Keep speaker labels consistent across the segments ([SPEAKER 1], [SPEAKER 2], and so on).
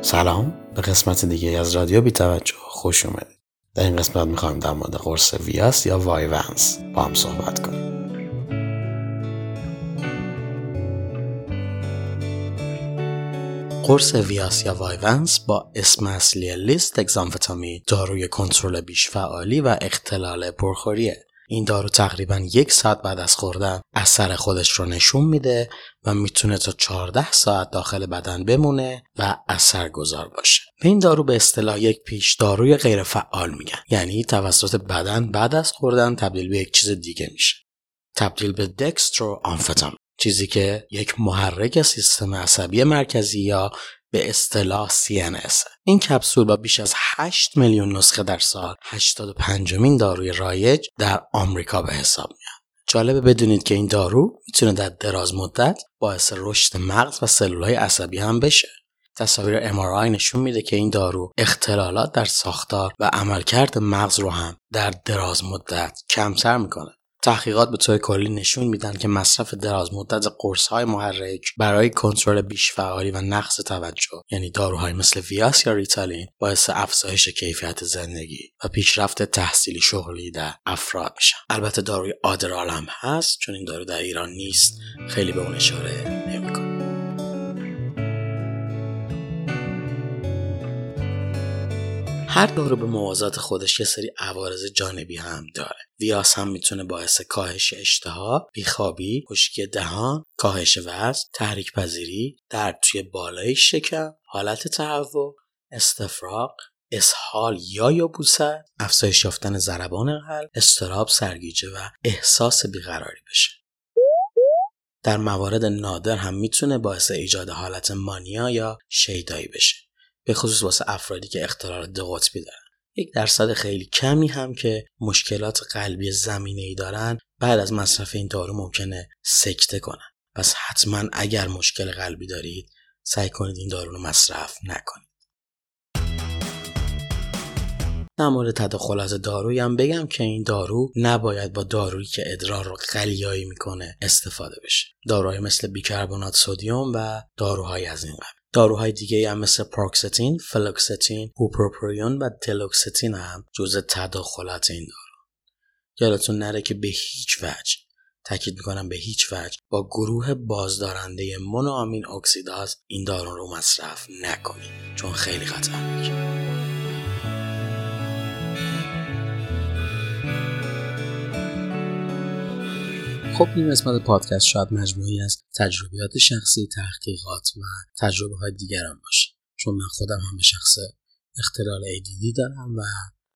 [SPEAKER 1] سلام، به قسمت دیگه از رادیو بی توجه خوش اومدید. در این قسمت میخوایم در مورد قرص ویاس یا وایونس با هم صحبت کنیم. قرص ویاس یا وایونس با اسم اصلی لیستکسامفتامین داروی کنترل بیش‌فعالی و اختلال پرخوریه. این دارو تقریباً 1 ساعت بعد از خوردن اثر خودش رو نشون میده و میتونه تا 14 ساعت داخل بدن بمونه و اثرگذار باشه. این دارو به اصطلاح یک پیش داروی غیر فعال میگن، یعنی توسط بدن بعد از خوردن تبدیل به یک چیز دیگه میشه. تبدیل به دکستروآمفتامین، چیزی که یک محرک سیستم عصبی مرکزی یا به اصطلاح CNS. این کپسول با بیش از 8 میلیون نسخه در سال 85مین داروی رایج در آمریکا به حساب میاد. جالبه بدونید که این دارو میتونه در دراز مدت باعث رشد مغز و سلولهای عصبی هم بشه. تصاویر MRI نشون میده که این دارو اختلالات در ساختار و عملکرد مغز رو هم در دراز مدت کمتر میکنه. تحقیقات به طور کلی نشون میدن که مصرف دراز مدت قرص‌های محرک برای کنترل بیش‌فعالی و نقص توجه، یعنی داروهای مثل ویاس یا ریتالین، باعث افزایش کیفیت زندگی و پیشرفت تحصیلی شغلی در افراد میشن. البته داروی آدرال هم هست، چون این دارو در ایران نیست، خیلی به اون اشاره نمی‌کنه. هر دارو به موازات خودش یه سری عوارض جانبی هم داره. ویاس هم میتونه باعث کاهش اشتها، بیخوابی، خشکی دهان، کاهش وزن، تحریک پذیری، درد توی بالای شکم، حالت تهوع، استفراغ، اسهال یا یبوست، افزایش یافتن ضربان قلب، اضطراب، سرگیجه و احساس بیقراری بشه. در موارد نادر هم میتونه باعث ایجاد حالت مانیا یا شیدایی بشه، به خصوص واسه افرادی که اختلال دو قطبی دارن. 1% خیلی کمی هم که مشکلات قلبی زمینه‌ای دارن بعد از مصرف این دارو ممکنه سکته کنن. پس حتما اگر مشکل قلبی دارید سعی کنید این دارو رو مصرف نکنید. در مورد تداخلات دارویی هم بگم که این دارو نباید با دارویی که ادرار رو قلیایی میکنه استفاده بشه. داروهای مثل بیکربنات سدیم و داروهای از این قبیل. داروهای دیگه هم مثل پروکستین، فلوکستین، بوپروپریون و تلوکستین هم جزء تداخلات این دارو. یادتون نره که به هیچ وجه، تاکید میکنم به هیچ وجه، با گروه بازدارنده مونوآمین اکسیداز این دارو رو مصرف نکنید، چون خیلی خطرناکه. خب این قسمت پادکست شاید مجموعی از تجربیات شخصی، تحقیقات و تجربه های دیگرم باشه، چون من خودم هم به شخص اختلال ADD دارم و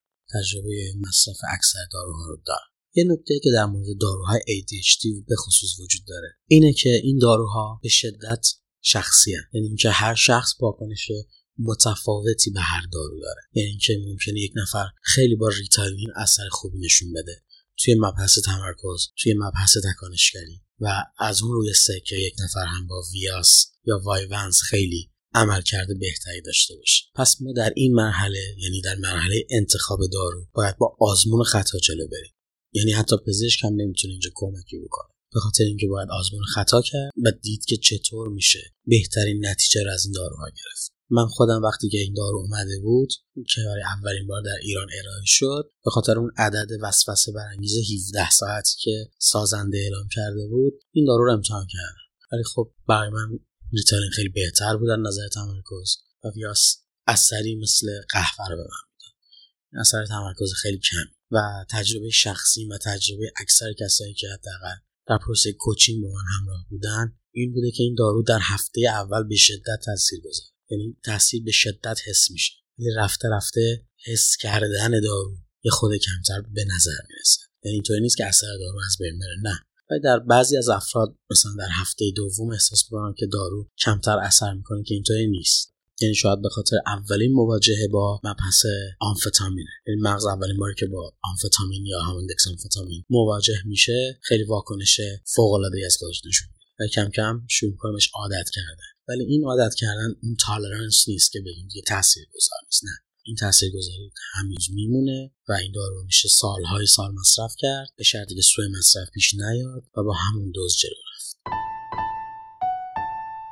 [SPEAKER 1] تجربه مصرف اکثر داروها رو دارم. یه نکته که در مورد داروهای ADHD به خصوص وجود داره اینه که این داروها به شدت شخصی هستند، یعنی اینکه هر شخص واکنش متفاوتی به هر دارو داره. یعنی اینکه ممکنه یک نفر خیلی با ریتالین اثر خوبی نشون بده توی مبحث تمرکز، توی مبحث تکانشگری، و از اون روی که یک نفر هم با ویاس یا وایونس خیلی عملکرد بهتری داشته باشه. پس ما در این مرحله، یعنی در مرحله انتخاب دارو، باید با آزمون خطا جلو بریم. یعنی حتی پزشک هم نمیتونه اینجا کمکی بکنه، به خاطر اینکه باید آزمون خطا کرد و دید که چطور میشه بهترین نتیجه رو از این داروها گرفت. من خودم وقتی که این دارو اومده بود که برای اولین بار در ایران ارائه شد، به خاطر اون عدد وسوسه برانگیز 17 ساعتی که سازنده اعلام کرده بود این دارو رو امتحان کردم. ولی خب برای من ریتالین خیلی بهتر بود از نظر تمرکز و ویاس اثری مثل قهوه رو به من میداد، اثر تمرکز خیلی کمی. و تجربه شخصی و تجربه اکثر کسایی که حداقل در پروسه کوچینگ با من همراه بودن این بوده که این دارو در هفته اول به شدت تاثیر گذاره، یعنی تاثیر به شدت حس میشه، ولی رفته رفته حس کردن دارو یه خود کمتر به نظر میرسه. یعنی اینطوری نیست که اثر دارو از بین بره، نه. و در بعضی از افراد مثلا در هفته دوم احساس می‌کنن که دارو کمتر اثر میکنه، که اینطوری نیست. یعنی شاید به خاطر اولین مواجهه با مبحث آمفتامینه، یعنی مغز اولین باری که با آمفتامین یا همون دکسامفتامین مواجه میشه خیلی واکنش فوق‌العاده‌ای از خودش نشون میده و کم کم شروع می‌کنه بهش عادت کردن. ولی این عادت کردن اون تالرنس نیست که بگیم دیگه تاثیرگذار نیست، نه. این تاثیرگذاری هنوز میمونه و این دارو میشه سالهای سال مصرف کرد، به شرطی که سوء مصرف پیش نیاد و با همون دوز جلو رفت.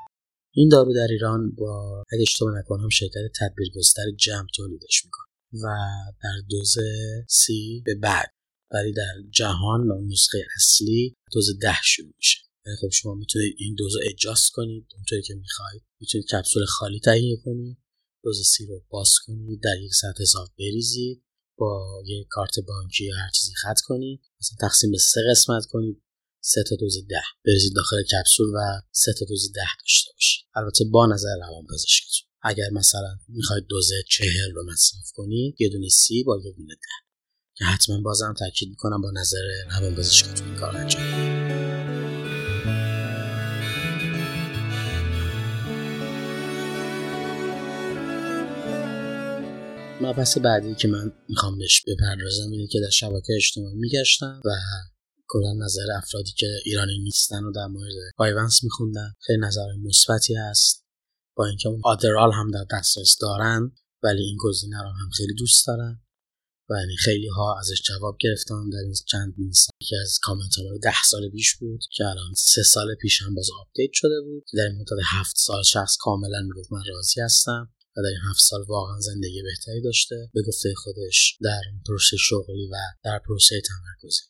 [SPEAKER 1] این دارو در ایران با اگه اشتباه نکنم شرکت تدبیرگستر جمع تولیدش میکنه و در دوز 30 به بعد، ولی در جهان با نسخه اصلی دوز 10 شروع میشه. خب شما میتونید این دوز رو ادجاست کنید اونطوری که میخواید. میتونید کپسول خالی تهیه کنید، دوز 30 رو باز کنید، در یک سطح حساب بریزید، با یک کارت بانکی یا هر چیزی خط کنید، مثلا تقسیم به 3 قسمت کنید، 3 تا دوز 10 بریزید داخل کپسول و 3 تا دوز 10 داشته باشید. البته با نظر روانپزشکتون. اگر مثلا میخواید دوز 40 رو مصرف کنید، یه دونه 30 با یه دونه 10، که حتما بازم تاکید میکنم با نظر روانپزشکتون این کار انجام بدید. مبحث بعدی که من میخوام بهش بپردازم اینه که در شبکه اجتماعی میگشتم و کلا نظر افرادی که ایرانی نیستن و در مورد وایونس میخوندم. خیلی نظر مثبتی هست، با اینکه آدرال هم در دسترس دارن ولی این گزینه رو هم خیلی دوست دارن و یعنی خیلی ها ازش جواب گرفتن. در این چند سال که از کامنت ها 10 سال پیش بود که الان 3 سال پیش هم باز آپدیت شده بود که در این مدت 7 سال شخص کاملا میگفت من راضی هستم و در این 7 سال واقعا زندگی بهتری داشته به گفته خودش در پروسه شغلی و در پروسه تمرکزی.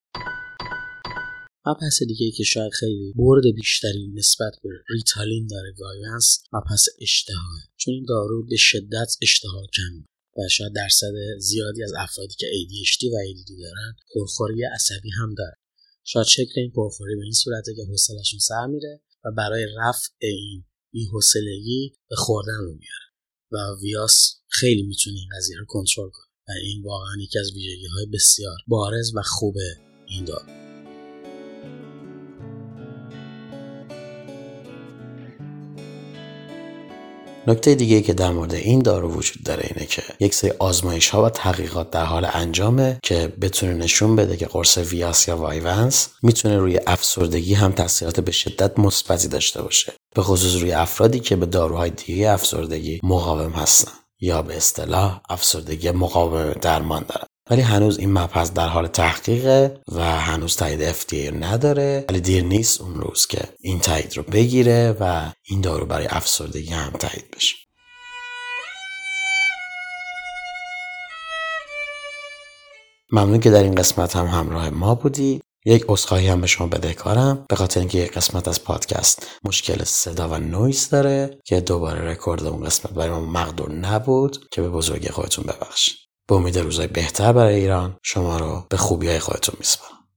[SPEAKER 1] مبحث دیگه‌ای که شاید خیلی برد بیشتری نسبت به ریتالین داره وایونس، مبحث اشتهاه، چون این دارو به شدت اشتها کم و شاید درصد زیادی از افرادی که ADHD و ADD دارن پرخوری عصبی هم داره. شاید شکل این پرخوری به این صورته که حوصله‌شون سر میره و برای رفع این بی‌حوصلگی به خوردن رو میاره و ویاس خیلی میتونه این قضیه رو کنترل کنه و این واقعا یکی از ویژگی‌های بسیار بارز و خوب این دارو. نکته دیگه که در مورد این دارو وجود داره اینه که یک سری آزمایش‌ها و تحقیقات در حال انجامه که بتونه نشون بده که قرص ویاس یا وایونس میتونه روی افسردگی هم تاثیرات به شدت مثبتی داشته باشه، به خصوص روی افرادی که به داروهای دیگه افسردگی مقاوم هستن یا به اصطلاح افسردگی مقاوم درمان دارن. ولی هنوز این مبحث در حال تحقیقه و هنوز تایید FDA نداره، ولی دیر نیست اون روز که این تایید رو بگیره و این دارو برای افسردگی هم تایید بشه. ممنون که در این قسمت هم همراه ما بودی. یک عذرخواهی هم به شما بدهکارم به خاطر اینکه یک قسمت از پادکست مشکل صدا و نویز داره که دوباره رکورد اون قسمت برای ما مقدور نبود، که به بزرگی خودتون ببخشید. به امید روزای بهتر برای ایران شما رو به خوبی‌های خودتون میسپارم.